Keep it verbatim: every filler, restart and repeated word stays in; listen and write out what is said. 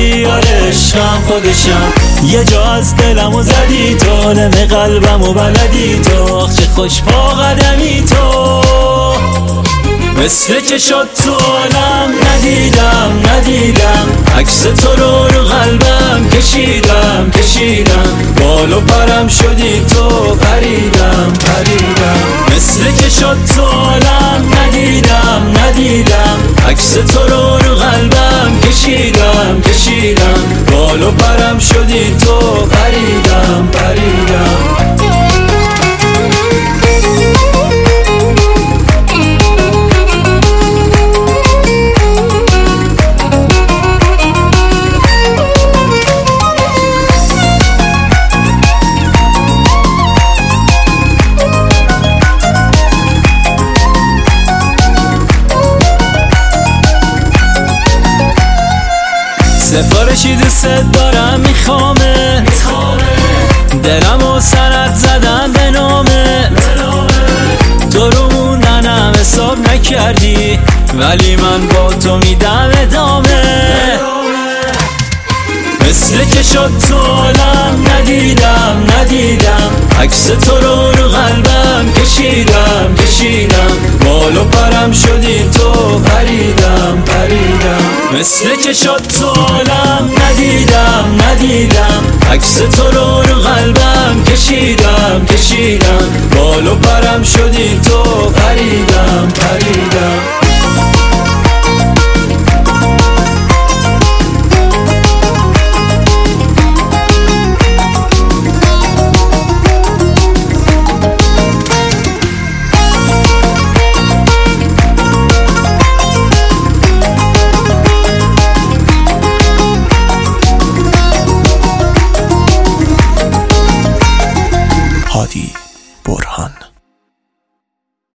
کردی، آره عشقم خودشم. یه جا از دلمو زدی تو، نم قلبمو بلدی تو، آخ چه خوش پا قدمی تو. مثل که شد تو عالم ندیدم ندیدم، عکس تو رو رو قلبم کشیدم کشیدم، بال و پرم شدی تو، پریدم پریدم. مثل که شد تو عالم ندیدم ندیدم، عکس تو رو رو قلبم کشیدم کشیدم، بال و پرم شدی تو، پریدم پریدم. سفارشی دوست دارم میخوامه، دلم و سرت زدن به نامه، تو رو موندنم حساب نکردی، ولی من با تو میدم ادامه. مثل که شد تو عالم ندیدم ندیدم، عکس تو رو رو قلبم کشیدم کشیدم، بال و پرم شدی تو، پریدم پریدم. مثل که شد تو عالم ندیدم ندیدم، عکس تو رو رو قلبم کشیدم کشیدم، بال و پرم شدی تو، پریدم پریدم. هادی برهان.